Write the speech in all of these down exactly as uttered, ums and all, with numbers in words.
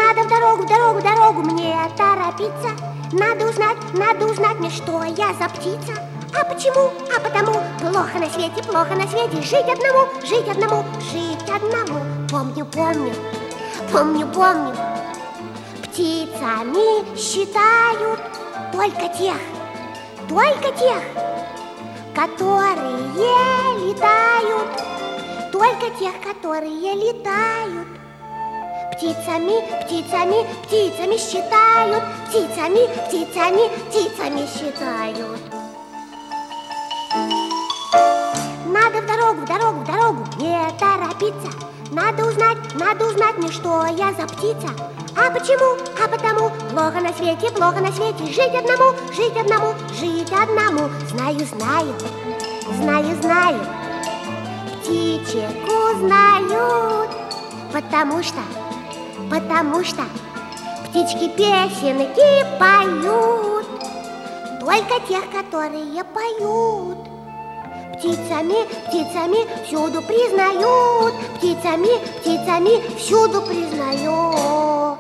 Надо в дорогу, в дорогу, в дорогу мне торопиться. Надо узнать, надо узнать мне, что я за птица. А почему? А потому плохо на свете, плохо на свете. Жить одному, жить одному, жить одному. Помню, помню, помню, помню. Птицами считают только тех, только тех, которые летают, только тех, которые летают. Птицами, птицами, птицами считают, птицами, птицами, птицами считают. Надо в дорогу, в дорогу, в дорогу, не торопиться. Надо узнать, надо узнать мне, что я за птица. А почему? А потому плохо на свете, плохо на свете. Жить одному, жить одному, жить одному. Знаю, знаю, знаю, знаю. Птичек узнают, потому что, потому что птички песенки поют, только тех, которые поют. Птицами, птицами всюду признают, птицами, птицами всюду признают.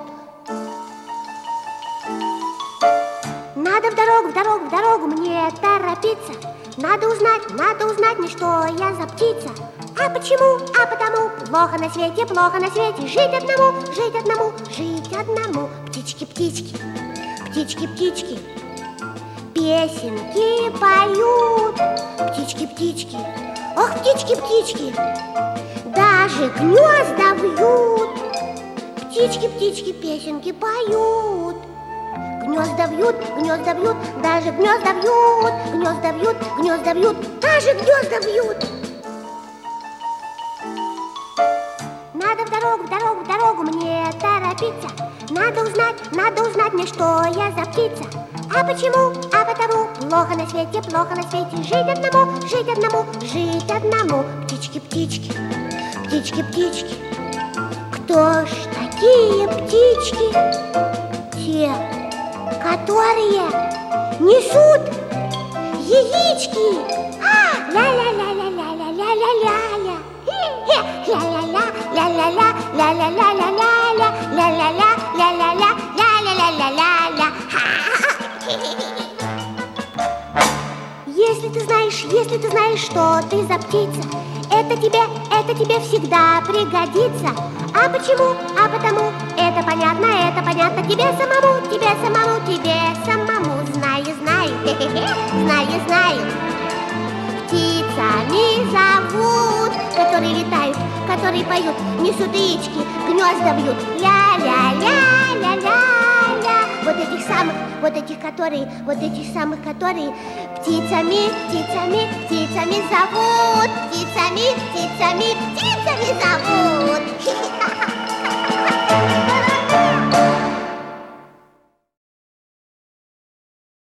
Надо в дорогу, в дорогу, в дорогу мне торопиться. Надо узнать, надо узнать мне, что я за птица. А почему? А потому плохо на свете, плохо на свете. Жить одному, жить одному, жить одному. Птички, птички, птички, птички, песенки поют. Птички, птички, ох, птички, птички, даже гнезда вьют. Птички, птички, песенки поют. Гнезда вьют, гнезда вьют, даже гнезда вьют. Гнезда вьют, гнезда вьют, даже гнезда вьют. Надо в дорогу, в дорогу, в дорогу мне торопиться. Надо узнать, надо узнать мне, что я за птица. А почему? А потому плохо на свете, плохо на свете. Жить одному, жить одному, жить одному. Птички, птички, птички, птички. Кто ж такие птички? Те, которые несут яички. А, ля-ля-ля-ля-ля-ля-ля-ля-ля-ля. Ля-ля-ля, ля-ля-ля, ля-ля-ля-ля-ля-ля, ля-ля-ля, ля-ля-ля, ля-ля-ля-ля-ля-ля. Если ты знаешь, если ты знаешь, что ты за птица, это тебе, это тебе всегда пригодится. А почему? А потому это понятно, это понятно тебе самому, тебе самому, тебе самому. Знаю, знаю, знаю, знаю. Птицами зовут, которые летают, которые поют, несут яички, гнезда вьют. Ля-ля-ля-ля-ля-ля. Вот этих самых, вот этих, которые, вот этих самых, которые птицами, птицами, птицами зовут. Птицами, птицами, птицами зовут.